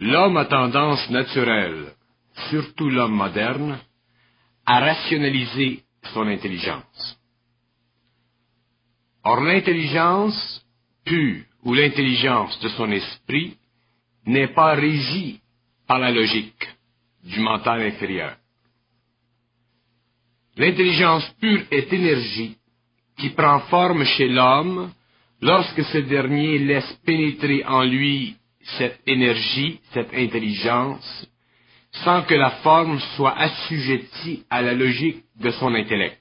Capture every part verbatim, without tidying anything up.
L'homme a tendance naturelle, surtout l'homme moderne, à rationaliser son intelligence. Or l'intelligence pure ou l'intelligence de son esprit n'est pas régie par la logique du mental inférieur. L'intelligence pure est énergie qui prend forme chez l'homme lorsque ce dernier laisse pénétrer en lui cette énergie, cette intelligence, sans que la forme soit assujettie à la logique de son intellect.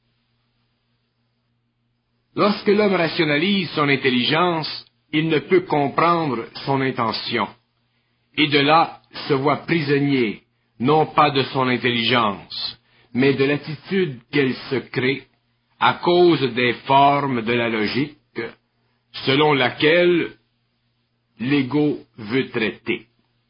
Lorsque l'homme rationalise son intelligence, il ne peut comprendre son intention, et de là se voit prisonnier, non pas de son intelligence, mais de l'attitude qu'elle se crée à cause des formes de la logique, selon laquelle l'ego veut traiter.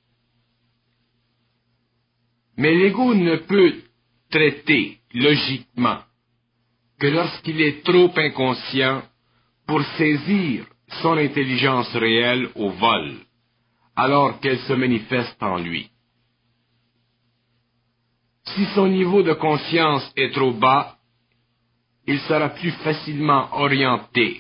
Mais l'ego ne peut traiter logiquement que lorsqu'il est trop inconscient pour saisir son intelligence réelle au vol, alors qu'elle se manifeste en lui. Si son niveau de conscience est trop bas, il sera plus facilement orienté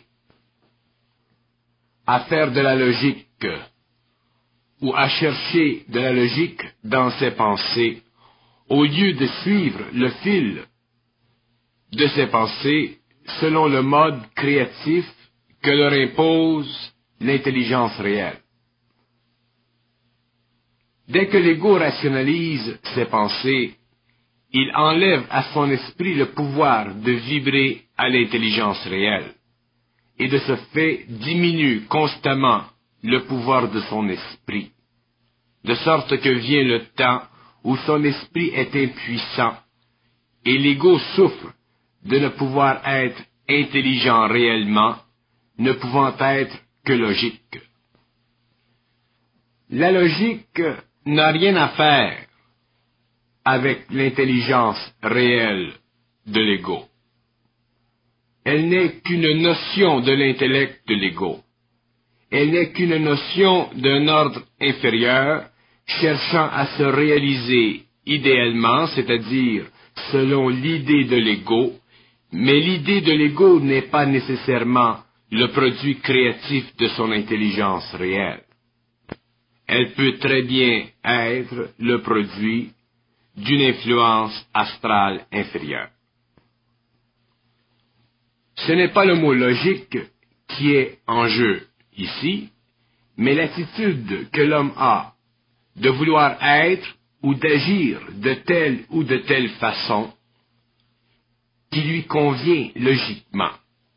à faire de la logique ou à chercher de la logique dans ses pensées, au lieu de suivre le fil de ses pensées selon le mode créatif que leur impose l'intelligence réelle. Dès que l'ego rationalise ses pensées, il enlève à son esprit le pouvoir de vibrer à l'intelligence réelle, et de ce fait diminue constamment le pouvoir de son esprit, de sorte que vient le temps où son esprit est impuissant, et l'ego souffre de ne pouvoir être intelligent réellement, ne pouvant être que logique. La logique n'a rien à faire avec l'intelligence réelle de l'ego. Elle n'est qu'une notion de l'intellect de l'ego. Elle n'est qu'une notion d'un ordre inférieur cherchant à se réaliser idéalement, c'est-à-dire selon l'idée de l'ego, mais l'idée de l'ego n'est pas nécessairement le produit créatif de son intelligence réelle. Elle peut très bien être le produit d'une influence astrale inférieure. Ce n'est pas le mot logique qui est en jeu ici, mais l'attitude que l'homme a de vouloir être ou d'agir de telle ou de telle façon qui lui convient logiquement.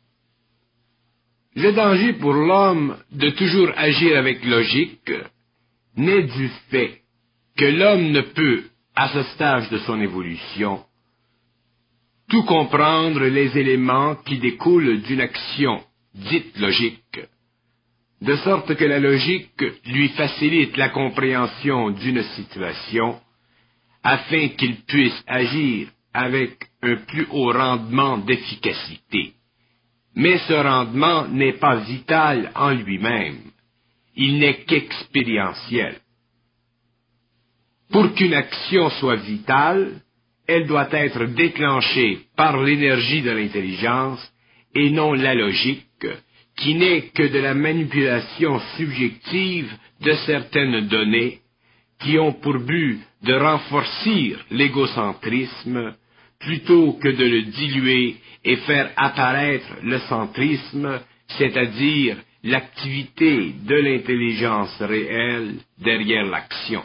Le danger pour l'homme de toujours agir avec logique naît du fait que l'homme ne peut, à ce stage de son évolution, tout comprendre les éléments qui découlent d'une action dite logique, de sorte que la logique lui facilite la compréhension d'une situation afin qu'il puisse agir avec un plus haut rendement d'efficacité. Mais ce rendement n'est pas vital en lui-même, il n'est qu'expérientiel. Pour qu'une action soit vitale, elle doit être déclenchée par l'énergie de l'intelligence et non la logique, qui n'est que de la manipulation subjective de certaines données qui ont pour but de renforcer l'égocentrisme plutôt que de le diluer et faire apparaître le centrisme, c'est-à-dire l'activité de l'intelligence réelle derrière l'action.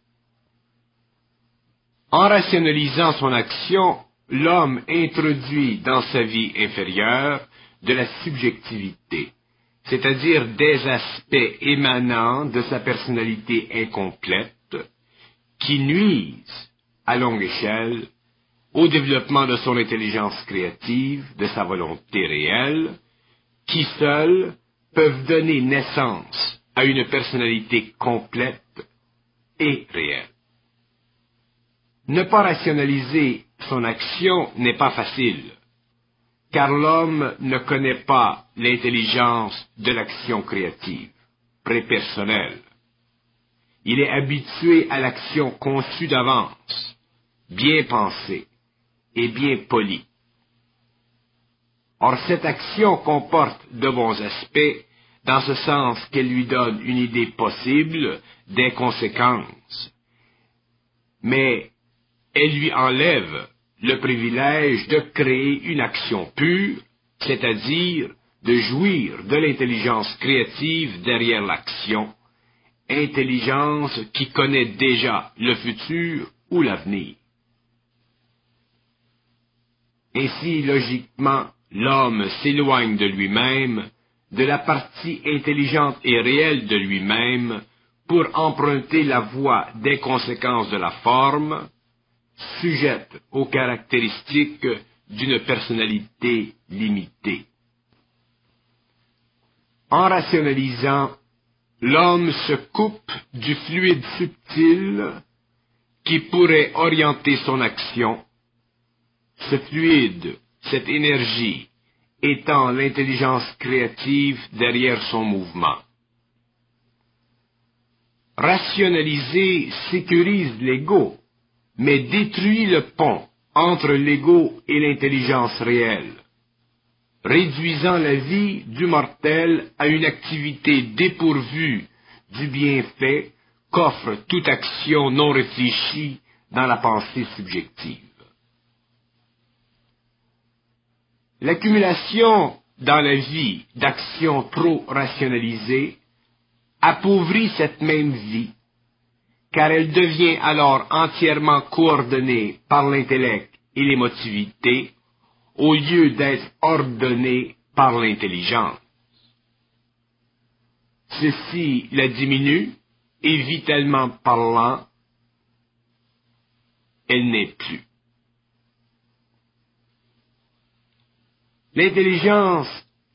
En rationalisant son action, l'homme introduit dans sa vie inférieure de la subjectivité, c'est-à-dire des aspects émanant de sa personnalité incomplète, qui nuisent, à longue échelle, au développement de son intelligence créative, de sa volonté réelle, qui seuls peuvent donner naissance à une personnalité complète et réelle. Ne pas rationaliser son action n'est pas facile, car l'homme ne connaît pas l'intelligence de l'action créative, prépersonnelle. Il est habitué à l'action conçue d'avance, bien pensée et bien polie. Or, cette action comporte de bons aspects, dans ce sens qu'elle lui donne une idée possible des conséquences, mais elle lui enlève le privilège de créer une action pure, c'est-à-dire de jouir de l'intelligence créative derrière l'action, intelligence qui connaît déjà le futur ou l'avenir. Ainsi, logiquement, l'homme s'éloigne de lui-même, de la partie intelligente et réelle de lui-même, pour emprunter la voie des conséquences de la forme, sujette aux caractéristiques d'une personnalité limitée. En rationalisant, l'homme se coupe du fluide subtil qui pourrait orienter son action. Ce fluide, cette énergie, étant l'intelligence créative derrière son mouvement. Rationaliser sécurise l'ego, mais détruit le pont entre l'ego et l'intelligence réelle, réduisant la vie du mortel à une activité dépourvue du bienfait qu'offre toute action non réfléchie dans la pensée subjective. L'accumulation dans la vie d'actions trop rationalisées appauvrit cette même vie, car elle devient alors entièrement coordonnée par l'intellect et l'émotivité, au lieu d'être ordonnée par l'intelligence. Ceci la diminue, et vitalement parlant, elle n'est plus. L'intelligence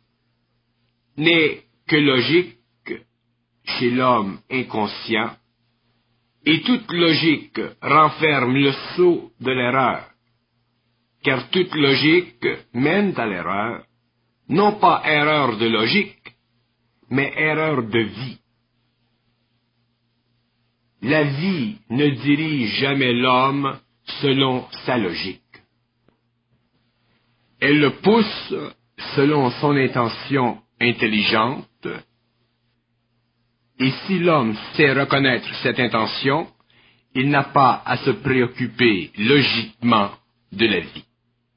n'est que logique chez l'homme inconscient, et toute logique renferme le sceau de l'erreur, car toute logique mène à l'erreur, non pas erreur de logique, mais erreur de vie. La vie ne dirige jamais l'homme selon sa logique. Elle le pousse selon son intention intelligente, et si l'homme sait reconnaître cette intention, il n'a pas à se préoccuper logiquement de la vie.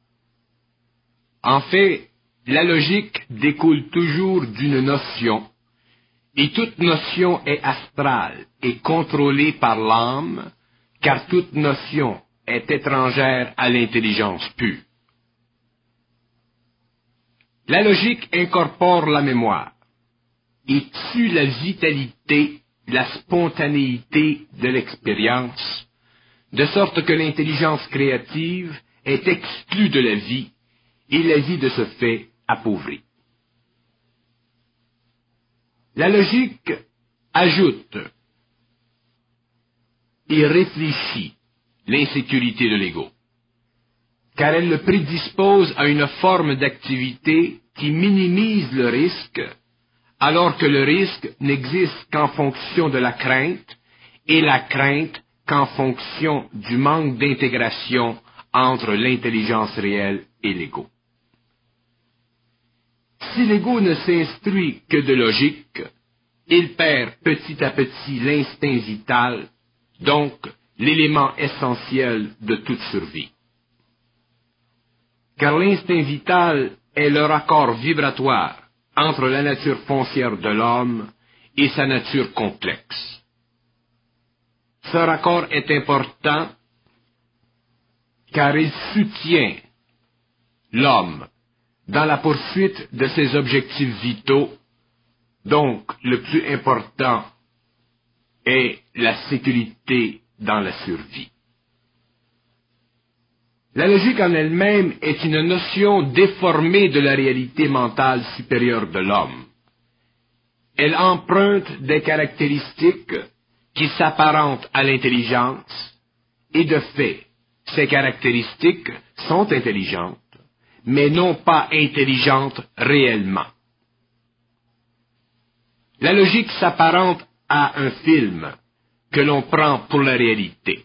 En fait, la logique découle toujours d'une notion, et toute notion est astrale et contrôlée par l'âme, car toute notion est étrangère à l'intelligence pure. La logique incorpore la mémoire et tue la vitalité, la spontanéité de l'expérience, de sorte que l'intelligence créative est exclue de la vie et la vie de ce fait appauvrie. La logique ajoute et réfléchit l'insécurité de l'ego, car elle le prédispose à une forme d'activité qui minimise le risque, alors que le risque n'existe qu'en fonction de la crainte, et la crainte qu'en fonction du manque d'intégration entre l'intelligence réelle et l'ego. Si l'ego ne s'instruit que de logique, il perd petit à petit l'instinct vital, donc l'élément essentiel de toute survie. Car l'instinct vital est le raccord vibratoire entre la nature foncière de l'homme et sa nature complexe. Ce raccord est important car il soutient l'homme dans la poursuite de ses objectifs vitaux, donc le plus important est la sécurité dans la survie. La logique en elle-même est une notion déformée de la réalité mentale supérieure de l'homme. Elle emprunte des caractéristiques qui s'apparentent à l'intelligence, et de fait, ces caractéristiques sont intelligentes, mais non pas intelligentes réellement. La logique s'apparente à un film, que l'on prend pour la réalité.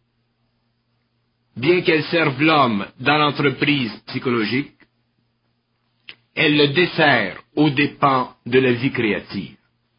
Bien qu'elle serve l'homme dans l'entreprise psychologique, elle le dessert aux dépens de la vie créative.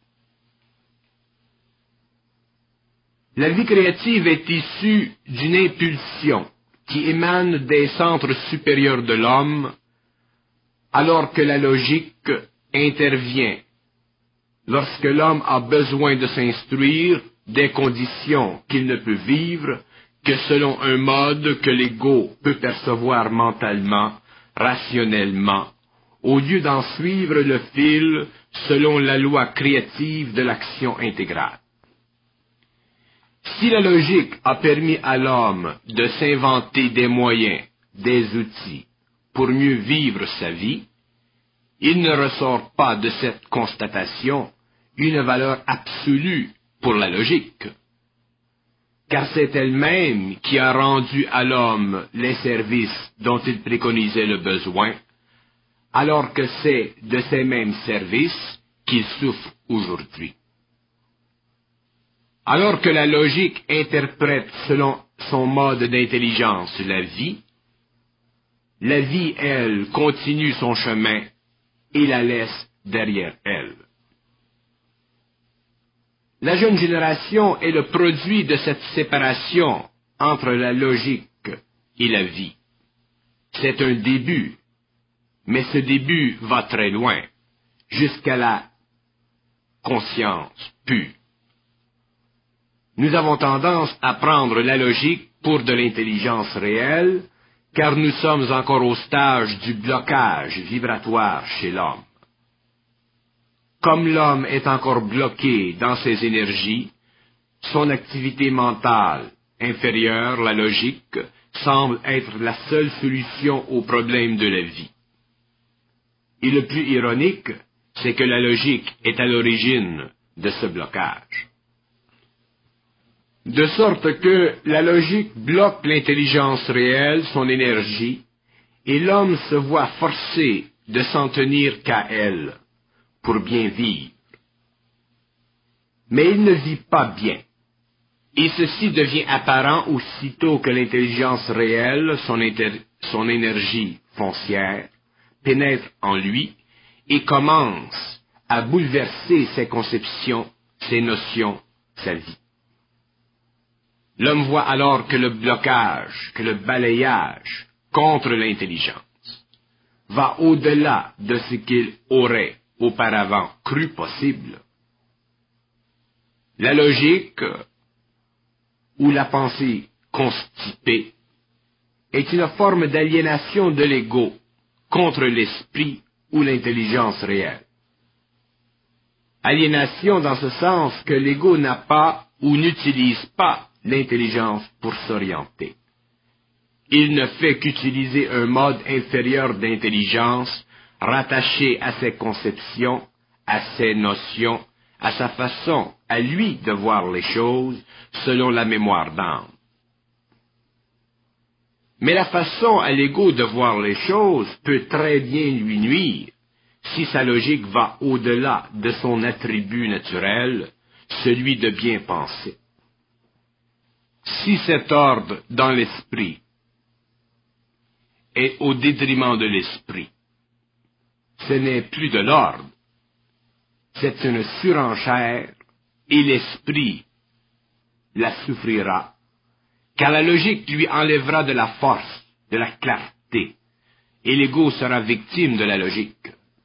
La vie créative est issue d'une impulsion qui émane des centres supérieurs de l'homme, alors que la logique intervient lorsque l'homme a besoin de s'instruire des conditions qu'il ne peut vivre que selon un mode que l'ego peut percevoir mentalement, rationnellement, au lieu d'en suivre le fil selon la loi créative de l'action intégrale. Si la logique a permis à l'homme de s'inventer des moyens, des outils, pour mieux vivre sa vie, il ne ressort pas de cette constatation une valeur absolue pour la logique, car c'est elle-même qui a rendu à l'homme les services dont il préconisait le besoin, alors que c'est de ces mêmes services qu'il souffre aujourd'hui. Alors que la logique interprète selon son mode d'intelligence la vie, la vie, elle, continue son chemin et la laisse derrière elle. La jeune génération est le produit de cette séparation entre la logique et la vie. C'est un début, mais ce début va très loin, jusqu'à la conscience pure. Nous avons tendance à prendre la logique pour de l'intelligence réelle, car nous sommes encore au stage du blocage vibratoire chez l'homme. Comme l'homme est encore bloqué dans ses énergies, son activité mentale inférieure, la logique, semble être la seule solution aux problèmes de la vie. Et le plus ironique, c'est que la logique est à l'origine de ce blocage. De sorte que la logique bloque l'intelligence réelle, son énergie, et l'homme se voit forcé de s'en tenir qu'à elle, pour bien vivre. Mais il ne vit pas bien, et ceci devient apparent aussitôt que l'intelligence réelle, son, inter- son énergie foncière, pénètre en lui et commence à bouleverser ses conceptions, ses notions, sa vie. L'homme voit alors que le blocage, que le balayage contre l'intelligence va au-delà de ce qu'il aurait auparavant cru possible. La logique ou la pensée constipée est une forme d'aliénation de l'ego contre l'esprit ou l'intelligence réelle. Aliénation dans ce sens que l'ego n'a pas ou n'utilise pas l'intelligence pour s'orienter. Il ne fait qu'utiliser un mode inférieur d'intelligence rattaché à ses conceptions, à ses notions, à sa façon, à lui de voir les choses selon la mémoire d'âme. Mais la façon à l'ego de voir les choses peut très bien lui nuire si sa logique va au-delà de son attribut naturel, celui de bien penser. Si cet ordre dans l'esprit est au détriment de l'esprit, ce n'est plus de l'ordre, c'est une surenchère et l'esprit la souffrira, car la logique lui enlèvera de la force, de la clarté, et l'ego sera victime de la logique.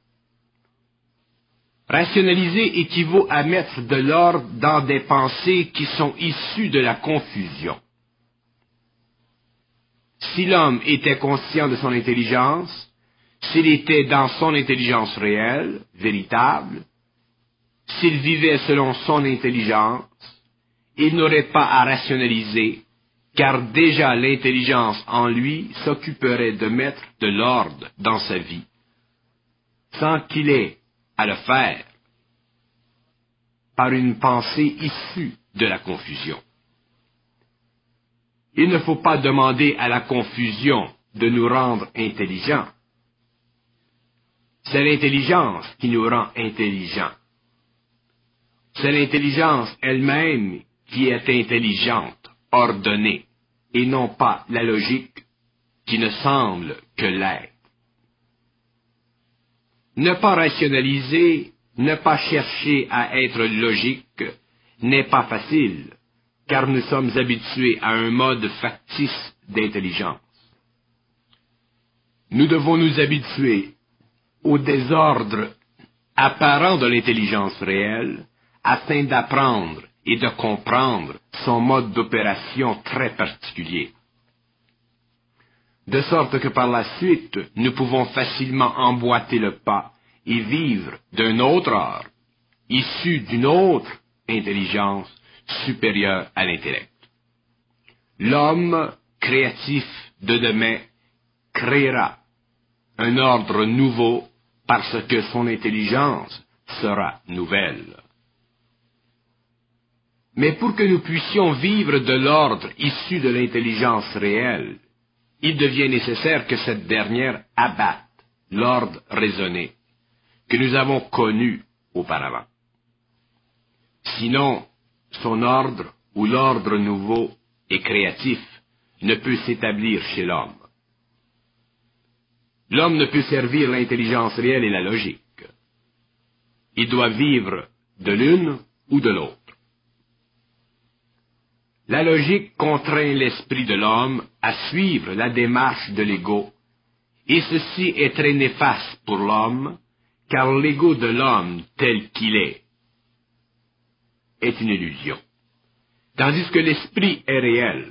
Rationaliser équivaut à mettre de l'ordre dans des pensées qui sont issues de la confusion. Si l'homme était conscient de son intelligence, s'il était dans son intelligence réelle, véritable, s'il vivait selon son intelligence, il n'aurait pas à rationaliser, car déjà l'intelligence en lui s'occuperait de mettre de l'ordre dans sa vie, sans qu'il ait à le faire par une pensée issue de la confusion. Il ne faut pas demander à la confusion de nous rendre intelligents. C'est l'intelligence qui nous rend intelligents. C'est l'intelligence elle-même qui est intelligente, ordonnée, et non pas la logique qui ne semble que l'être. Ne pas rationaliser, ne pas chercher à être logique n'est pas facile, car nous sommes habitués à un mode factice d'intelligence. Nous devons nous habituer au désordre apparent de l'intelligence réelle afin d'apprendre et de comprendre son mode d'opération très particulier. De sorte que par la suite, nous pouvons facilement emboîter le pas et vivre d'un autre art, issu d'une autre intelligence supérieure à l'intellect. L'homme créatif de demain créera un ordre nouveau parce que son intelligence sera nouvelle. Mais pour que nous puissions vivre de l'ordre issu de l'intelligence réelle, il devient nécessaire que cette dernière abatte l'ordre raisonné que nous avons connu auparavant. Sinon, son ordre ou l'ordre nouveau et créatif ne peut s'établir chez l'homme. L'homme ne peut servir l'intelligence réelle et la logique. Il doit vivre de l'une ou de l'autre. La logique contraint l'esprit de l'homme à suivre la démarche de l'ego, et ceci est très néfaste pour l'homme, car l'ego de l'homme tel qu'il est est une illusion, tandis que l'esprit est réel.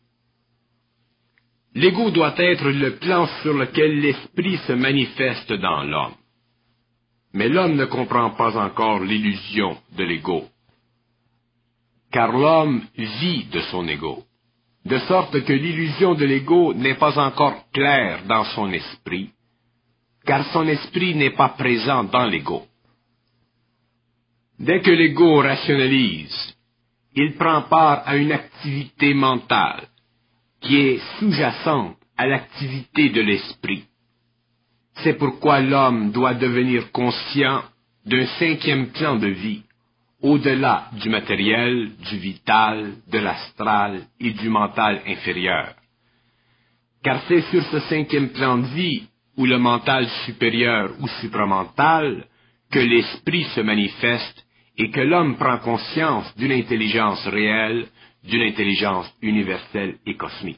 L'ego doit être le plan sur lequel l'esprit se manifeste dans l'homme. Mais l'homme ne comprend pas encore l'illusion de l'ego, car l'homme vit de son ego, de sorte que l'illusion de l'ego n'est pas encore claire dans son esprit, car son esprit n'est pas présent dans l'ego. Dès que l'ego rationalise, il prend part à une activité mentale qui est sous-jacente à l'activité de l'esprit. C'est pourquoi l'homme doit devenir conscient d'un cinquième plan de vie, au-delà du matériel, du vital, de l'astral et du mental inférieur. Car c'est sur ce cinquième plan de vie, ou le mental supérieur ou supramental, que l'esprit se manifeste et que l'homme prend conscience d'une intelligence réelle, d'une intelligence universelle et cosmique.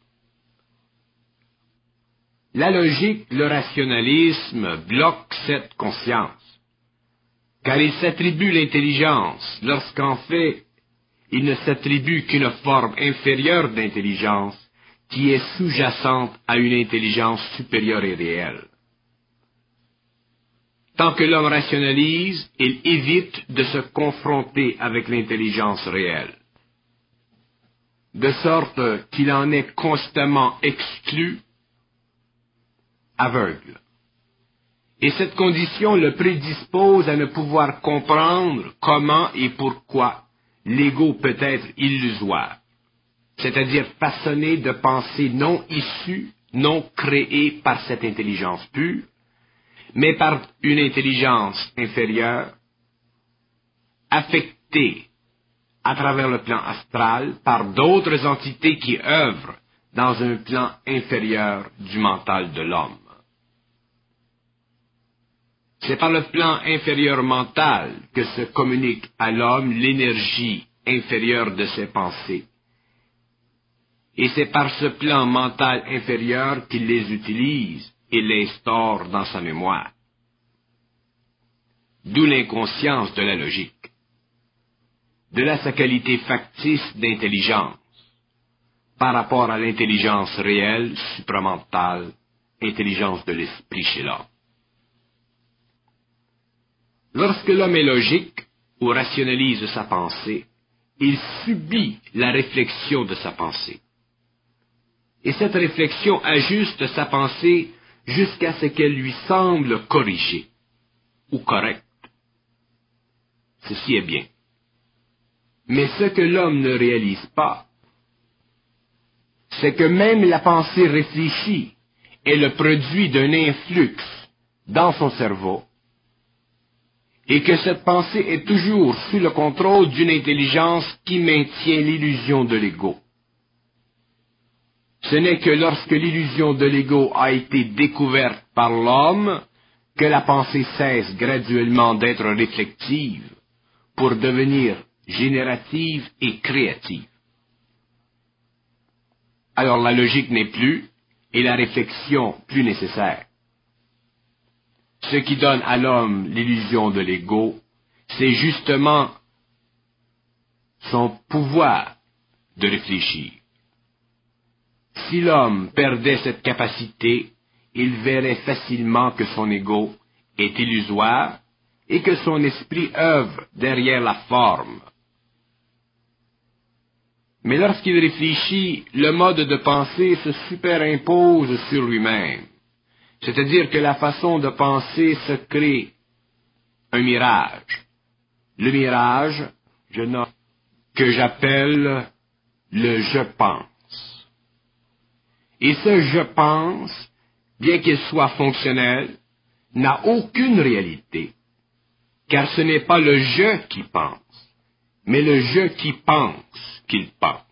La logique, le rationalisme bloquent cette conscience, car il s'attribue l'intelligence, lorsqu'en fait, il ne s'attribue qu'une forme inférieure d'intelligence qui est sous-jacente à une intelligence supérieure et réelle. Tant que l'homme rationalise, il évite de se confronter avec l'intelligence réelle, de sorte qu'il en est constamment exclu, aveugle. Et cette condition le prédispose à ne pouvoir comprendre comment et pourquoi l'ego peut être illusoire, c'est-à-dire façonné de pensées non issues, non créées par cette intelligence pure, mais par une intelligence inférieure, affectée à travers le plan astral par d'autres entités qui œuvrent dans un plan inférieur du mental de l'homme. C'est par le plan inférieur mental que se communique à l'homme l'énergie inférieure de ses pensées. Et c'est par ce plan mental inférieur qu'il les utilise et les store dans sa mémoire. D'où l'inconscience de la logique. De là sa qualité factice d'intelligence, par rapport à l'intelligence réelle, supramentale, intelligence de l'esprit chez l'homme. Lorsque l'homme est logique, ou rationalise sa pensée, il subit la réflexion de sa pensée. Et cette réflexion ajuste sa pensée jusqu'à ce qu'elle lui semble corrigée, ou correcte. Ceci est bien. Mais ce que l'homme ne réalise pas, c'est que même la pensée réfléchie est le produit d'un influx dans son cerveau, et que cette pensée est toujours sous le contrôle d'une intelligence qui maintient l'illusion de l'ego. Ce n'est que lorsque l'illusion de l'ego a été découverte par l'homme que la pensée cesse graduellement d'être réflexive pour devenir générative et créative. Alors la logique n'est plus et la réflexion plus nécessaire. Ce qui donne à l'homme l'illusion de l'ego, c'est justement son pouvoir de réfléchir. Si l'homme perdait cette capacité, il verrait facilement que son ego est illusoire et que son esprit œuvre derrière la forme. Mais lorsqu'il réfléchit, le mode de pensée se supérimpose sur lui-même. C'est-à-dire que la façon de penser se crée un mirage. Le mirage, je nomme, que j'appelle le je pense. Et ce je pense, bien qu'il soit fonctionnel, n'a aucune réalité, car ce n'est pas le je qui pense, mais le je qui pense qu'il pense.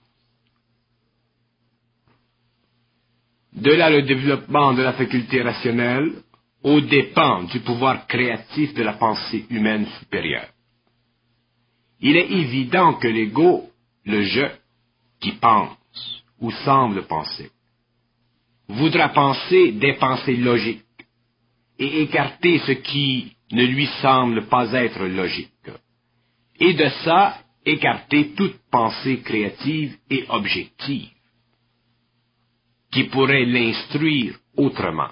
De là le développement de la faculté rationnelle aux dépens du pouvoir créatif de la pensée humaine supérieure. Il est évident que l'ego, le je, qui pense ou semble penser, voudra penser des pensées logiques et écarter ce qui ne lui semble pas être logique, et de ça écarter toute pensée créative et objective qui pourrait l'instruire autrement.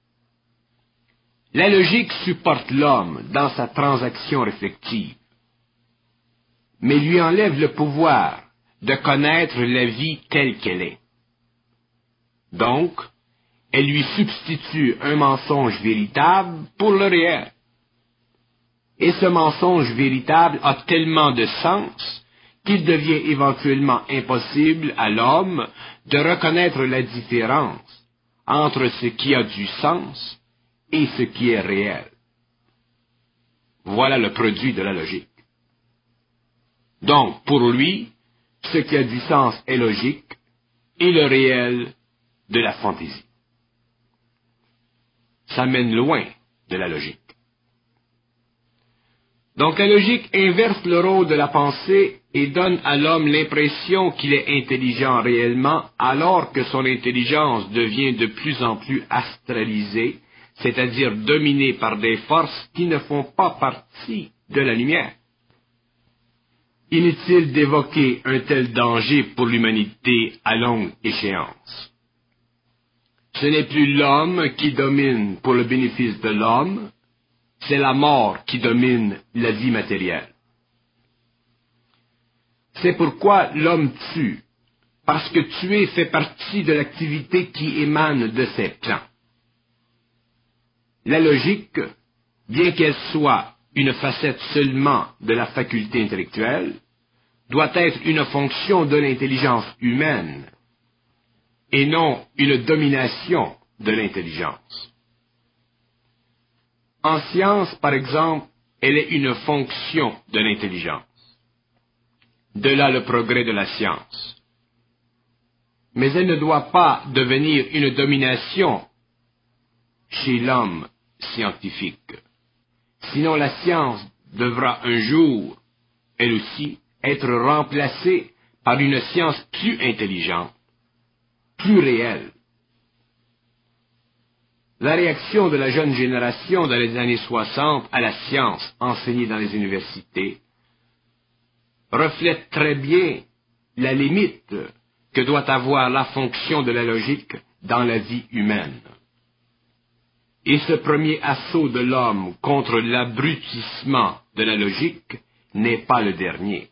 La logique supporte l'homme dans sa transaction réflexive, mais lui enlève le pouvoir de connaître la vie telle qu'elle est. Donc, elle lui substitue un mensonge véritable pour le réel. Et ce mensonge véritable a tellement de sens qu'il devient éventuellement impossible à l'homme de reconnaître la différence entre ce qui a du sens et ce qui est réel. Voilà le produit de la logique. Donc, pour lui, ce qui a du sens est logique et le réel de la fantaisie. Ça mène loin de la logique. Donc la logique inverse le rôle de la pensée et donne à l'homme l'impression qu'il est intelligent réellement, alors que son intelligence devient de plus en plus astralisée, c'est-à-dire dominée par des forces qui ne font pas partie de la lumière. Inutile d'évoquer un tel danger pour l'humanité à longue échéance. Ce n'est plus l'homme qui domine pour le bénéfice de l'homme, c'est la mort qui domine la vie matérielle. C'est pourquoi l'homme tue, parce que tuer fait partie de l'activité qui émane de ses plans. La logique, bien qu'elle soit une facette seulement de la faculté intellectuelle, doit être une fonction de l'intelligence humaine, et non une domination de l'intelligence. En science, par exemple, elle est une fonction de l'intelligence. De là le progrès de la science. Mais elle ne doit pas devenir une domination chez l'homme scientifique. Sinon la science devra un jour, elle aussi, être remplacée par une science plus intelligente, plus réelle. La réaction de la jeune génération dans les années soixante à la science enseignée dans les universités reflète très bien la limite que doit avoir la fonction de la logique dans la vie humaine. Et ce premier assaut de l'homme contre l'abrutissement de la logique n'est pas le dernier.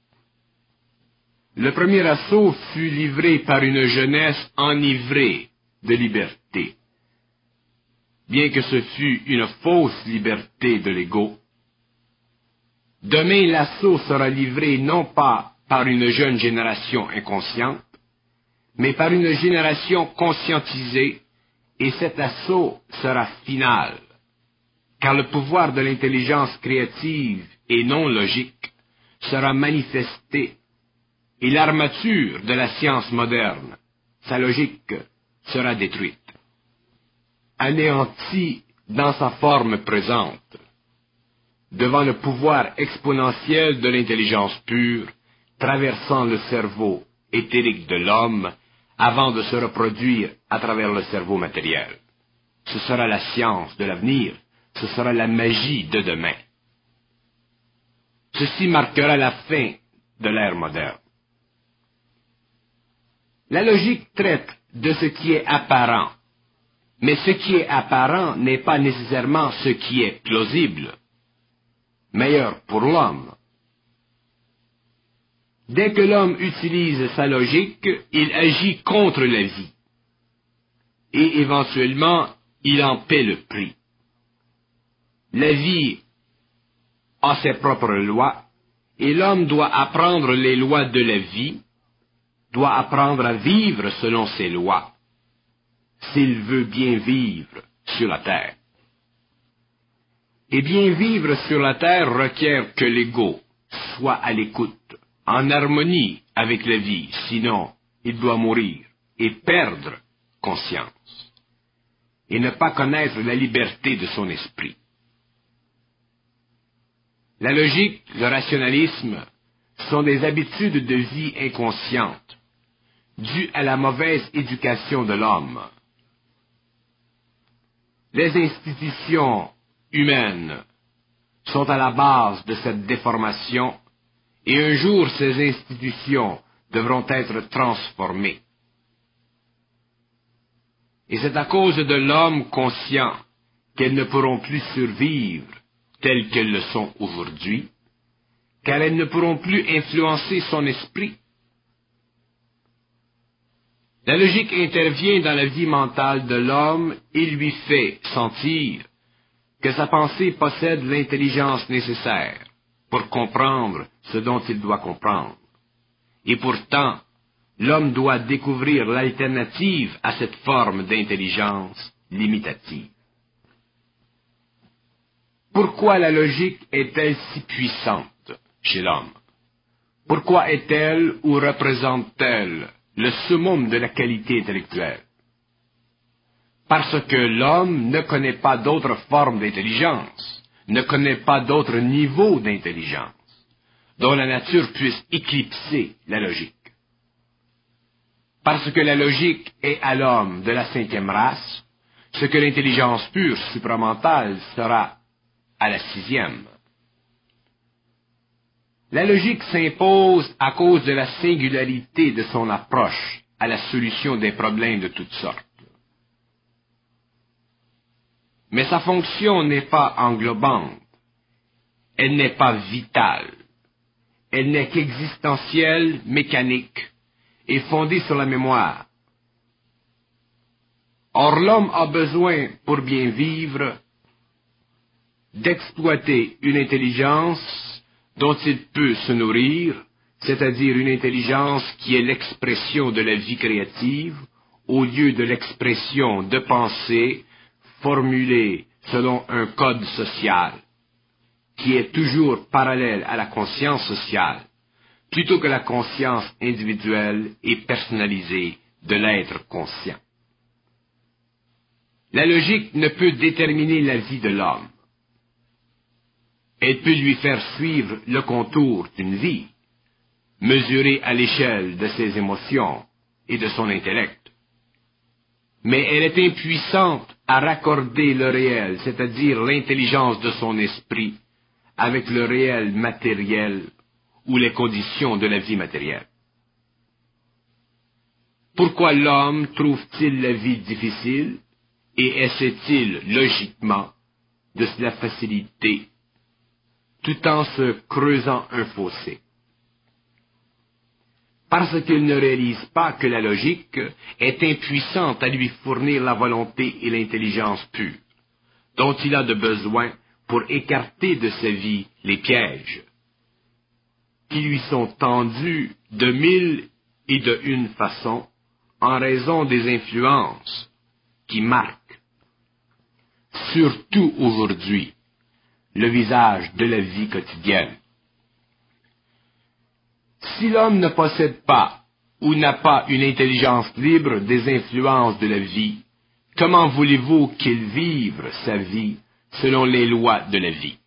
Le premier assaut fut livré par une jeunesse enivrée de liberté. Bien que ce fût une fausse liberté de l'ego, demain l'assaut sera livré non pas par une jeune génération inconsciente, mais par une génération conscientisée, et cet assaut sera final. car le pouvoir de l'intelligence créative et non logique sera manifesté, et l'armature de la science moderne, sa logique, sera détruite, anéantie dans sa forme présente, devant le pouvoir exponentiel de l'intelligence pure, traversant le cerveau éthérique de l'homme avant de se reproduire à travers le cerveau matériel. Ce sera la science de l'avenir, ce sera la magie de demain. Ceci marquera la fin de l'ère moderne. La logique traite de ce qui est apparent, mais ce qui est apparent n'est pas nécessairement ce qui est plausible, meilleur pour l'homme. Dès que l'homme utilise sa logique, il agit contre la vie, et éventuellement, il en paie le prix. La vie a ses propres lois, et l'homme doit apprendre les lois de la vie, doit apprendre à vivre selon ces lois, s'il veut bien vivre sur la terre. Et bien vivre sur la terre requiert que l'ego soit à l'écoute, en harmonie avec la vie, sinon il doit mourir et perdre conscience, et ne pas connaître la liberté de son esprit. La logique, le rationalisme, sont des habitudes de vie inconscientes, dues à la mauvaise éducation de l'homme. Les institutions humaines sont à la base de cette déformation, et un jour ces institutions devront être transformées. Et c'est à cause de l'homme conscient qu'elles ne pourront plus survivre telles qu'elles le sont aujourd'hui, car elles ne pourront plus influencer son esprit. La logique intervient dans la vie mentale de l'homme et lui fait sentir que sa pensée possède l'intelligence nécessaire pour comprendre ce dont il doit comprendre. Et pourtant, l'homme doit découvrir l'alternative à cette forme d'intelligence limitative. Pourquoi la logique est-elle si puissante chez l'homme? Pourquoi est-elle ou représente-t-elle le summum de la qualité intellectuelle? Parce que l'homme ne connaît pas d'autre forme d'intelligence, ne connaît pas d'autre niveau d'intelligence, dont la nature puisse éclipser la logique. Parce que la logique est à l'homme de la cinquième race, ce que l'intelligence pure supramentale sera à la sixième. La logique s'impose à cause de la singularité de son approche à la solution des problèmes de toutes sortes. Mais sa fonction n'est pas englobante, elle n'est pas vitale, elle n'est qu'existentielle, mécanique et fondée sur la mémoire. Or l'homme a besoin, pour bien vivre, d'exploiter une intelligence dont il peut se nourrir, c'est-à-dire une intelligence qui est l'expression de la vie créative, au lieu de l'expression de pensées formulées selon un code social, qui est toujours parallèle à la conscience sociale, plutôt que la conscience individuelle et personnalisée de l'être conscient. La logique ne peut déterminer la vie de l'homme. Elle peut lui faire suivre le contour d'une vie, mesurée à l'échelle de ses émotions et de son intellect. Mais elle est impuissante à raccorder le réel, c'est-à-dire l'intelligence de son esprit, avec le réel matériel ou les conditions de la vie matérielle. Pourquoi l'homme trouve-t-il la vie difficile et essaie-t-il logiquement de se la faciliter tout en se creusant un fossé? Parce qu'il ne réalise pas que la logique est impuissante à lui fournir la volonté et l'intelligence pure, dont il a de besoin pour écarter de sa vie les pièges, qui lui sont tendus de mille et de une façons en raison des influences qui marquent surtout aujourd'hui, le visage de la vie quotidienne. Si l'homme ne possède pas ou n'a pas une intelligence libre des influences de la vie, comment voulez-vous qu'il vive sa vie selon les lois de la vie?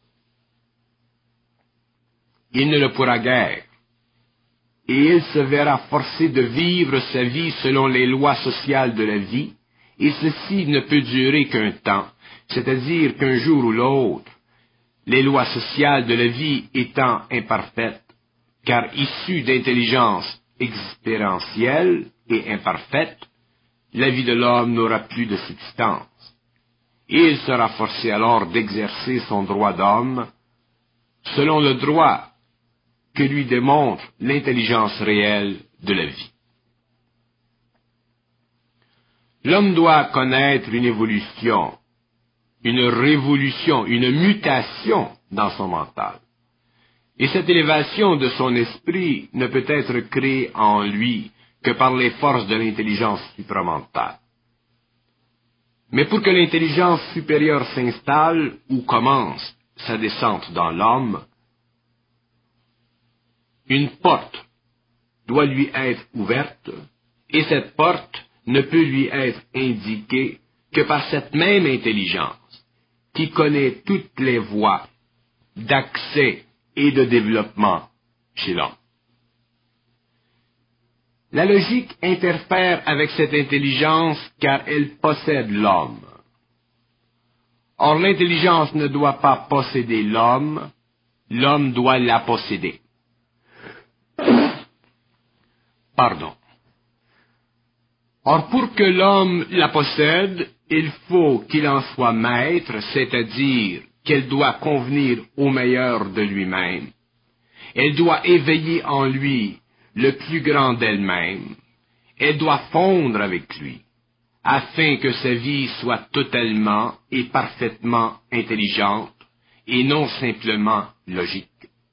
Il ne le pourra guère, et il se verra forcé de vivre sa vie selon les lois sociales de la vie, et ceci ne peut durer qu'un temps, c'est-à-dire qu'un jour ou l'autre, les lois sociales de la vie étant imparfaites, car issues d'intelligence expérientielle et imparfaite, la vie de l'homme n'aura plus de substance, et il sera forcé alors d'exercer son droit d'homme selon le droit que lui démontre l'intelligence réelle de la vie. L'homme doit connaître une évolution, une révolution, une mutation dans son mental. Et cette élévation de son esprit ne peut être créée en lui que par les forces de l'intelligence supramentale. Mais pour que l'intelligence supérieure s'installe ou commence sa descente dans l'homme, une porte doit lui être ouverte, et cette porte ne peut lui être indiquée que par cette même intelligence qui connaît toutes les voies d'accès et de développement chez l'homme. La logique interfère avec cette intelligence car elle possède l'homme. Or, l'intelligence ne doit pas posséder l'homme, l'homme doit la posséder. Pardon. Or, pour que l'homme la possède, il faut qu'il en soit maître, c'est-à-dire qu'elle doit convenir au meilleur de lui-même. Elle doit éveiller en lui le plus grand d'elle-même. Elle doit fondre avec lui, afin que sa vie soit totalement et parfaitement intelligente, et non simplement logique.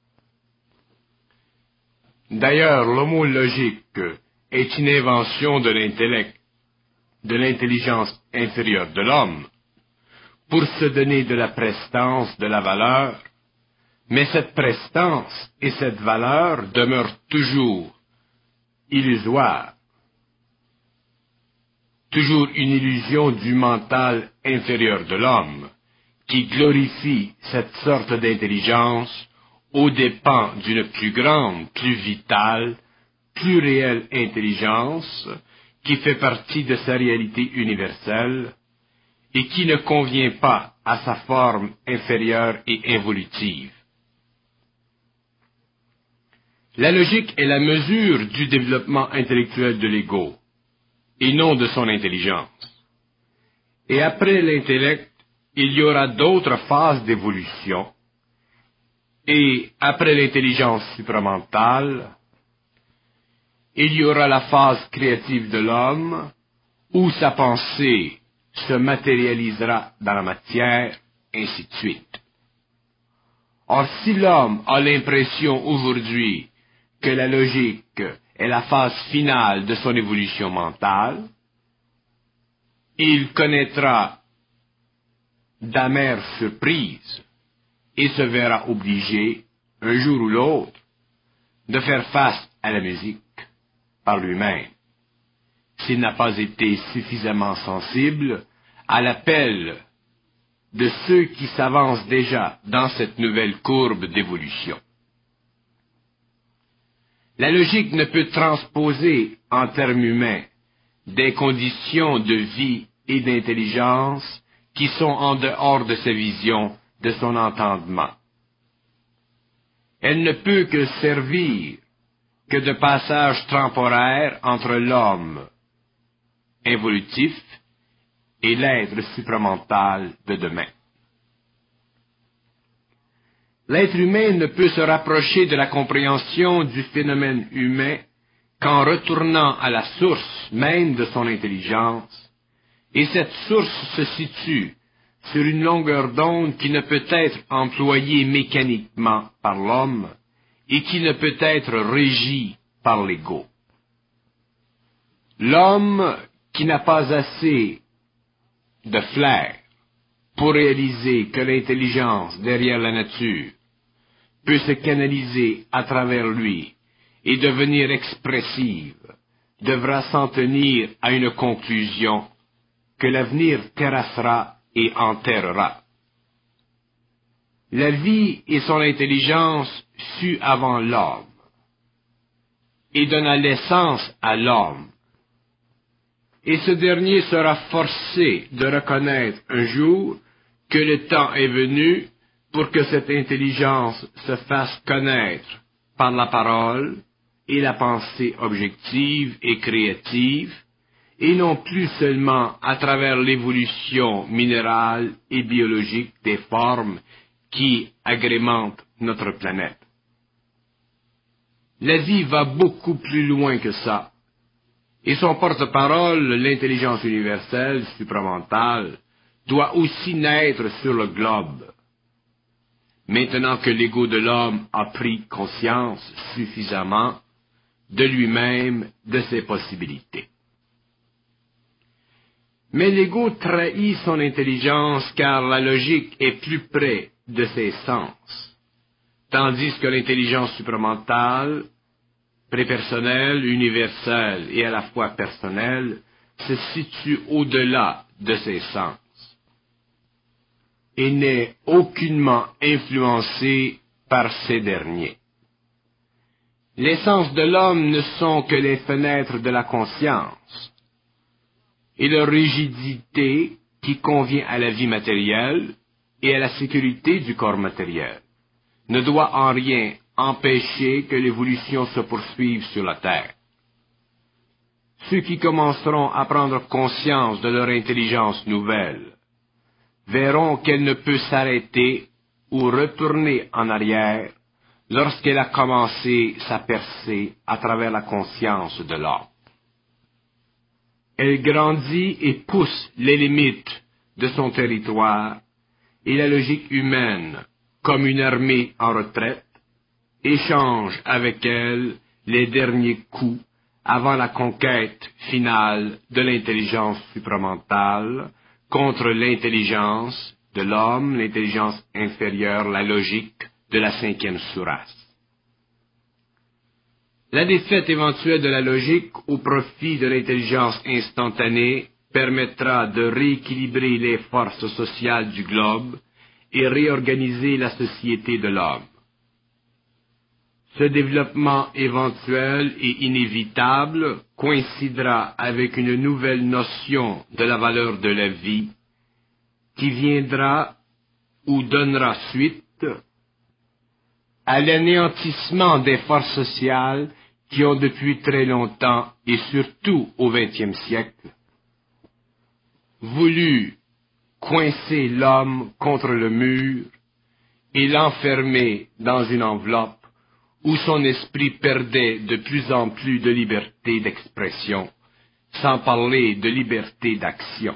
D'ailleurs, le mot logique est une invention de l'intellect, de l'intelligence inférieure de l'homme, pour se donner de la prestance, de la valeur, mais cette prestance et cette valeur demeurent toujours illusoires, toujours une illusion du mental inférieur de l'homme, qui glorifie cette sorte d'intelligence aux dépens d'une plus grande, plus vitale, plus réelle intelligence qui fait partie de sa réalité universelle et qui ne convient pas à sa forme inférieure et involutive. La logique est la mesure du développement intellectuel de l'ego, et non de son intelligence. Et après l'intellect, il y aura d'autres phases d'évolution, et après l'intelligence supramentale, il y aura la phase créative de l'homme, où sa pensée se matérialisera dans la matière, ainsi de suite. Or, si l'homme a l'impression aujourd'hui que la logique est la phase finale de son évolution mentale, il connaîtra d'amères surprises et se verra obligé, un jour ou l'autre, de faire face à la musique par lui-même, s'il n'a pas été suffisamment sensible à l'appel de ceux qui s'avancent déjà dans cette nouvelle courbe d'évolution. La logique ne peut transposer en termes humains des conditions de vie et d'intelligence qui sont en dehors de sa vision, de son entendement. Elle ne peut que servir que de passage temporaire entre l'homme évolutif et l'être supramental de demain. L'être humain ne peut se rapprocher de la compréhension du phénomène humain qu'en retournant à la source même de son intelligence, et cette source se situe sur une longueur d'onde qui ne peut être employée mécaniquement par l'homme et qui ne peut être régie par l'ego. L'homme qui n'a pas assez de flair pour réaliser que l'intelligence derrière la nature peut se canaliser à travers lui et devenir expressive, devra s'en tenir à une conclusion que l'avenir terrassera et enterrera. La vie et son intelligence fut avant l'homme et donna l'essence à l'homme. Et ce dernier sera forcé de reconnaître un jour que le temps est venu pour que cette intelligence se fasse connaître par la parole et la pensée objective et créative, et non plus seulement à travers l'évolution minérale et biologique des formes qui agrémentent notre planète. La vie va beaucoup plus loin que ça, et son porte-parole, l'intelligence universelle supramentale, doit aussi naître sur le globe. Maintenant que l'ego de l'homme a pris conscience suffisamment de lui-même, de ses possibilités. Mais l'ego trahit son intelligence car la logique est plus près de ses sens, tandis que l'intelligence supramentale, prépersonnelle, universelle et à la fois personnelle, se situe au-delà de ses sens et n'est aucunement influencée par ces derniers. Les sens de l'homme ne sont que les fenêtres de la conscience, et leur rigidité qui convient à la vie matérielle et à la sécurité du corps matériel ne doit en rien empêcher que l'évolution se poursuive sur la Terre. Ceux qui commenceront à prendre conscience de leur intelligence nouvelle verront qu'elle ne peut s'arrêter ou retourner en arrière lorsqu'elle a commencé sa percée à travers la conscience de l'homme. Elle grandit et pousse les limites de son territoire, et la logique humaine, comme une armée en retraite, échange avec elle les derniers coups avant la conquête finale de l'intelligence supramentale contre l'intelligence de l'homme, l'intelligence inférieure, la logique de la cinquième sourace. La défaite éventuelle de la logique au profit de l'intelligence instantanée permettra de rééquilibrer les forces sociales du globe et réorganiser la société de l'homme. Ce développement éventuel et inévitable coïncidera avec une nouvelle notion de la valeur de la vie qui viendra ou donnera suite à l'anéantissement des forces sociales qui ont depuis très longtemps, et surtout au vingtième siècle, voulu coincer l'homme contre le mur et l'enfermer dans une enveloppe où son esprit perdait de plus en plus de liberté d'expression, sans parler de liberté d'action.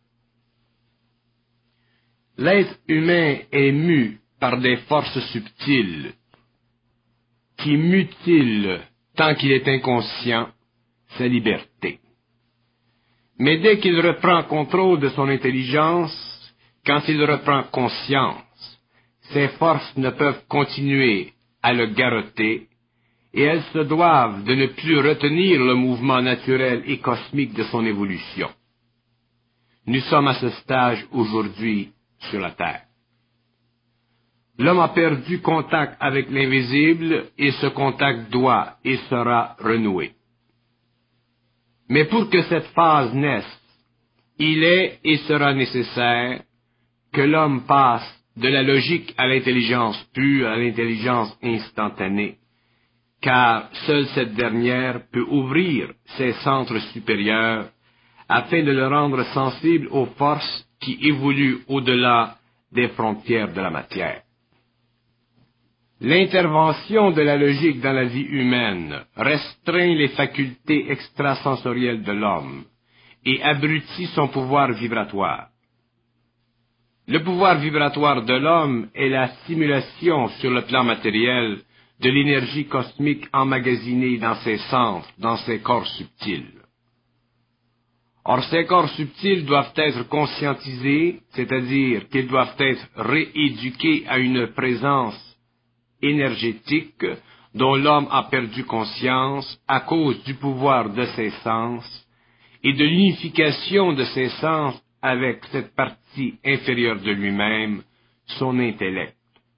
L'être humain est mu par des forces subtiles qui mutilent, tant qu'il est inconscient, sa liberté. Mais dès qu'il reprend contrôle de son intelligence, quand il reprend conscience, ses forces ne peuvent continuer à le garrotter, et elles se doivent de ne plus retenir le mouvement naturel et cosmique de son évolution. Nous sommes à ce stage aujourd'hui sur la Terre. L'homme a perdu contact avec l'invisible et ce contact doit et sera renoué. Mais pour que cette phase naisse, il est et sera nécessaire que l'homme passe de la logique à l'intelligence pure, à l'intelligence instantanée, car seule cette dernière peut ouvrir ses centres supérieurs afin de le rendre sensible aux forces qui évoluent au-delà des frontières de la matière. L'intervention de la logique dans la vie humaine restreint les facultés extrasensorielles de l'homme et abrutit son pouvoir vibratoire. Le pouvoir vibratoire de l'homme est la simulation sur le plan matériel de l'énergie cosmique emmagasinée dans ses centres, dans ses corps subtils. Or, ces corps subtils doivent être conscientisés, c'est-à-dire qu'ils doivent être rééduqués à une présence énergétique dont l'homme a perdu conscience à cause du pouvoir de ses sens et de l'unification de ses sens avec cette partie inférieure de lui-même, son intellect.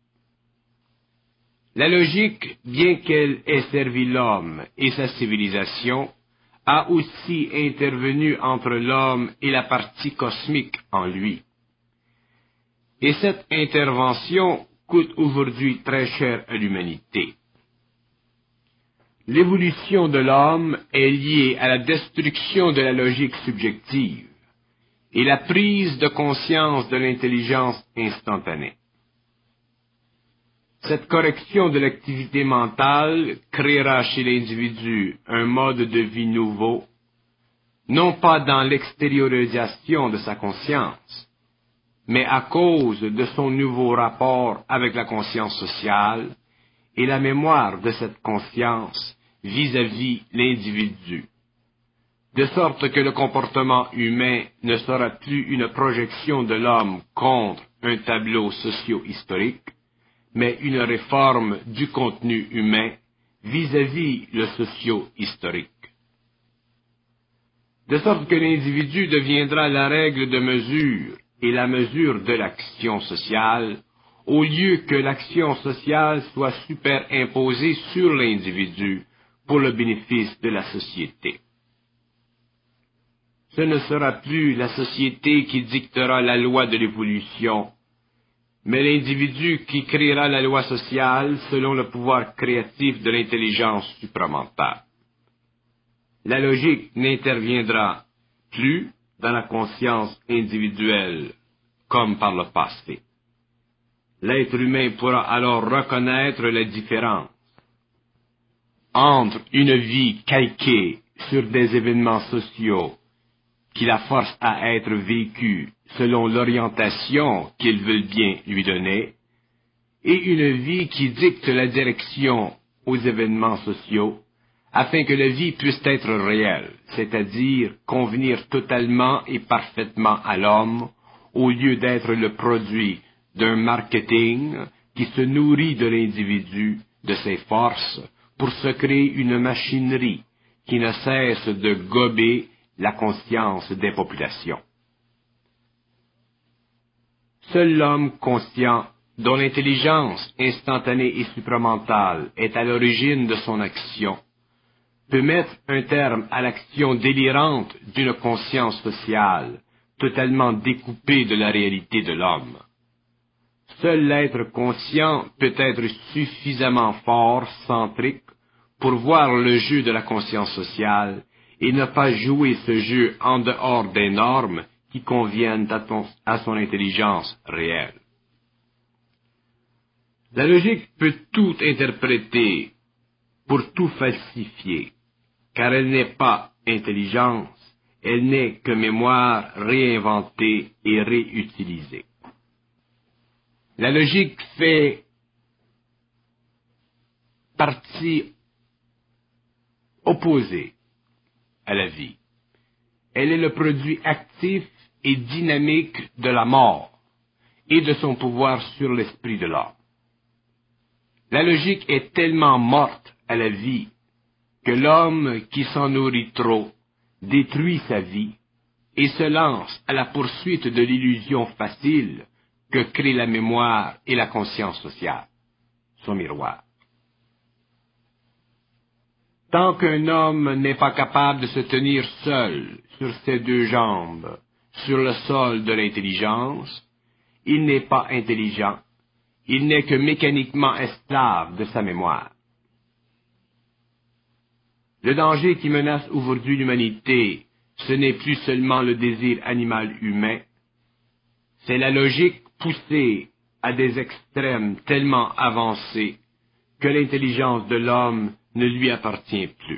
La logique, bien qu'elle ait servi l'homme et sa civilisation, a aussi intervenu entre l'homme et la partie cosmique en lui. Et cette intervention coûte aujourd'hui très cher à l'humanité. L'évolution de l'homme est liée à la destruction de la logique subjective et la prise de conscience de l'intelligence instantanée. Cette correction de l'activité mentale créera chez l'individu un mode de vie nouveau, non pas dans l'extériorisation de sa conscience, mais à cause de son nouveau rapport avec la conscience sociale et la mémoire de cette conscience vis-à-vis l'individu, de sorte que le comportement humain ne sera plus une projection de l'homme contre un tableau socio-historique, mais une réforme du contenu humain vis-à-vis le socio-historique. De sorte que l'individu deviendra la règle de mesure et la mesure de l'action sociale, au lieu que l'action sociale soit superimposée sur l'individu pour le bénéfice de la société. Ce ne sera plus la société qui dictera la loi de l'évolution, mais l'individu qui créera la loi sociale selon le pouvoir créatif de l'intelligence supramentale. La logique n'interviendra plus dans la conscience individuelle comme par le passé. L'être humain pourra alors reconnaître la différence entre une vie calquée sur des événements sociaux qui la forcent à être vécue selon l'orientation qu'ils veulent bien lui donner, et une vie qui dicte la direction aux événements sociaux, afin que la vie puisse être réelle, c'est-à-dire convenir totalement et parfaitement à l'homme, au lieu d'être le produit d'un marketing qui se nourrit de l'individu, de ses forces, pour se créer une machinerie qui ne cesse de gober la conscience des populations. Seul l'homme conscient, dont l'intelligence instantanée et supramentale est à l'origine de son action, peut mettre un terme à l'action délirante d'une conscience sociale, totalement découpée de la réalité de l'homme. Seul l'être conscient peut être suffisamment fort, centrique, pour voir le jeu de la conscience sociale et ne pas jouer ce jeu en dehors des normes qui conviennent à, ton, à son intelligence réelle. La logique peut tout interpréter pour tout falsifier, car elle n'est pas intelligence, elle n'est que mémoire réinventée et réutilisée. La logique fait partie opposée à la vie. Elle est le produit actif et dynamique de la mort et de son pouvoir sur l'esprit de l'homme. La logique est tellement morte à la vie que l'homme qui s'en nourrit trop détruit sa vie et se lance à la poursuite de l'illusion facile que crée la mémoire et la conscience sociale, son miroir. Tant qu'un homme n'est pas capable de se tenir seul sur ses deux jambes sur le sol de l'intelligence, il n'est pas intelligent, il n'est que mécaniquement esclave de sa mémoire. Le danger qui menace aujourd'hui l'humanité, ce n'est plus seulement le désir animal humain, c'est la logique poussée à des extrêmes tellement avancés que l'intelligence de l'homme ne lui appartient plus.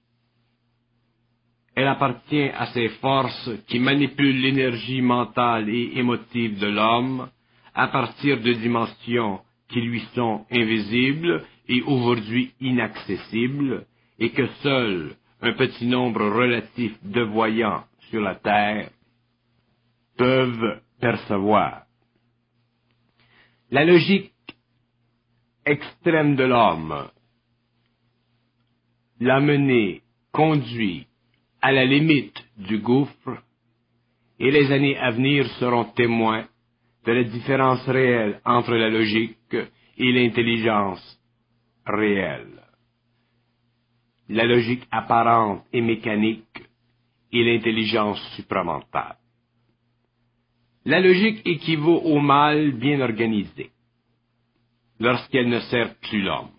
Elle appartient à ces forces qui manipulent l'énergie mentale et émotive de l'homme à partir de dimensions qui lui sont invisibles et aujourd'hui inaccessibles, et que seul un petit nombre relatif de voyants sur la terre peuvent percevoir. La logique extrême de l'homme l'a mené, conduit à la limite du gouffre, et les années à venir seront témoins de la différence réelle entre la logique et l'intelligence réelle. La logique apparente et mécanique et l'intelligence supramentale. La logique équivaut au mal bien organisé, lorsqu'elle ne sert plus l'homme.